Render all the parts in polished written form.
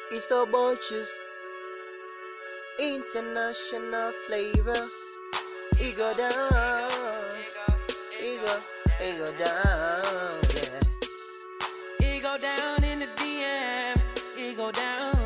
It's about just international flavor. It go down, it go down, yeah. It go down in the DM. It go down.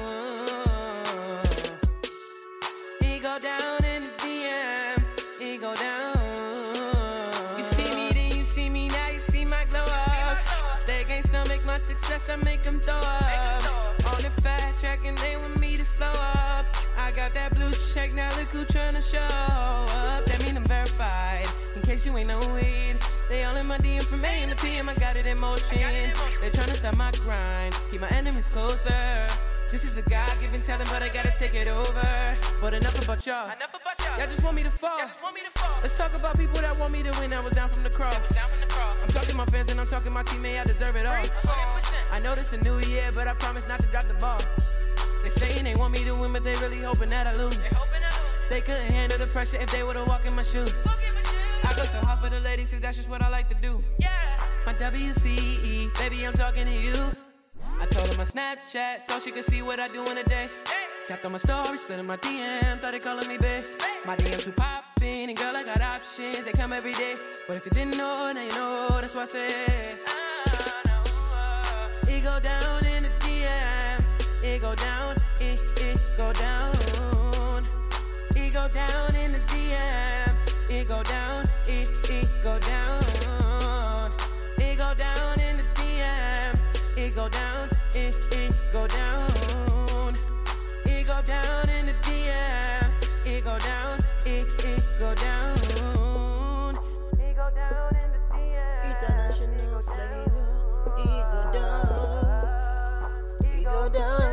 It go down in the DM. It go down. You see me, then you see me, now you see my glow up. They can't stomach my success, I make them throw up. On the fast track and they want me to slow up. I got that blue check, now look who tryna show up. That mean I'm verified, in case you ain't know it. They all in my DM from A in the PM, I got it in motion. They tryna stop my grind, keep my enemies closer. This is a God-given talent, but I gotta take it over. But enough about y'all. Y'all just want me to fall. Let's talk about people that want me to win. I was down from the cross. I'm talking my fans and I'm talking my teammate. I deserve it all. I know this a new year, but I promise not to drop the ball. They saying they want me to win, but they really hoping that I lose. They couldn't handle the pressure if they would've walked in my shoes. I go so hard for the ladies, cause that's just what I like to do. My WCE, baby, I'm talking to you. I told her my Snapchat so she could see what I do in a day. Tapped on my story, slid in my DM, started calling me babe. My DMs too poppin', and girl, I got options, they come every day. But if you didn't know, now you know, that's why I said it go down in the DM. It go down, it go down. It go down in the DM. It go down, it go down. It go down in the DM. It go down, it go down. It go down in the DM. It go down, it go down. It go down in the DM. International flavor. It go down, it go down.